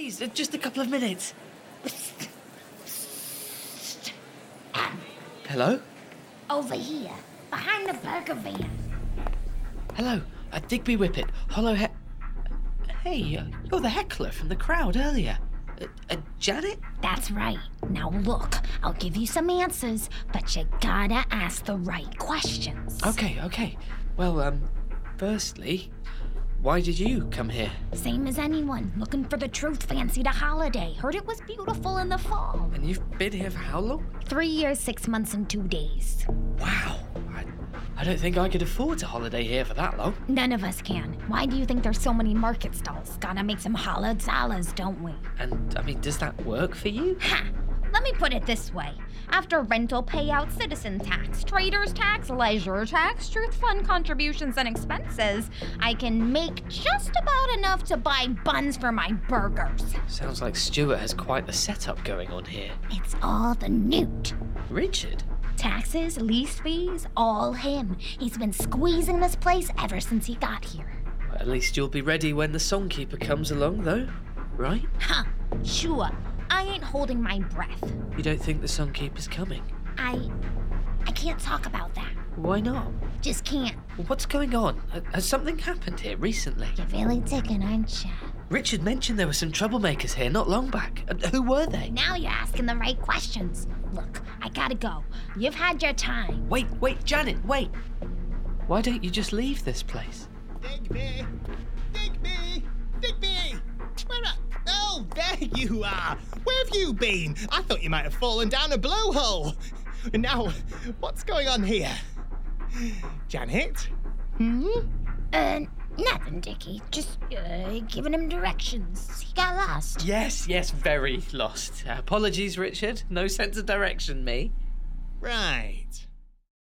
please, just a couple of minutes. Hello? Over here, behind the burger van. Hello, Digby Whippet, Hey, you're the heckler from the crowd earlier. Janet? That's right. Now look, I'll give you some answers, but you gotta ask the right questions. Okay. Well, firstly, why did you come here? Same as anyone, looking for the truth, fancied a holiday. Heard it was beautiful in the fall. And you've been here for how long? 3 years, 6 months, and 2 days. Wow, I don't think I could afford to holiday here for that long. None of us can. Why do you think there's so many market stalls? Gotta make some halal dollars, don't we? And, does that work for you? Ha! Let me put it this way. After rental payout, citizen tax, trader's tax, leisure tax, truth fund contributions, and expenses, I can make just about enough to buy buns for my burgers. Sounds like Stuart has quite the setup going on here. It's all the newt. Richard? Taxes, lease fees, all him. He's been squeezing this place ever since he got here. Well, at least you'll be ready when the songkeeper comes along, though, right? Huh, sure. I ain't holding my breath. You don't think the songkeeper's coming? I can't talk about that. Why not? Just can't. What's going on? Has something happened here recently? You're really digging, aren't you? Richard mentioned there were some troublemakers here not long back. Who were they? Now you're asking the right questions. Look, I gotta go. You've had your time. Wait, Janet, wait. Why don't you just leave this place? Digby! Where are... Oh, there you are! Where have you been? I thought you might have fallen down a blowhole. And now, what's going on here? Janet? Nothing, Dickie. Just, giving him directions. He got lost. Yes, very lost. Apologies, Richard. No sense of direction, me. Right.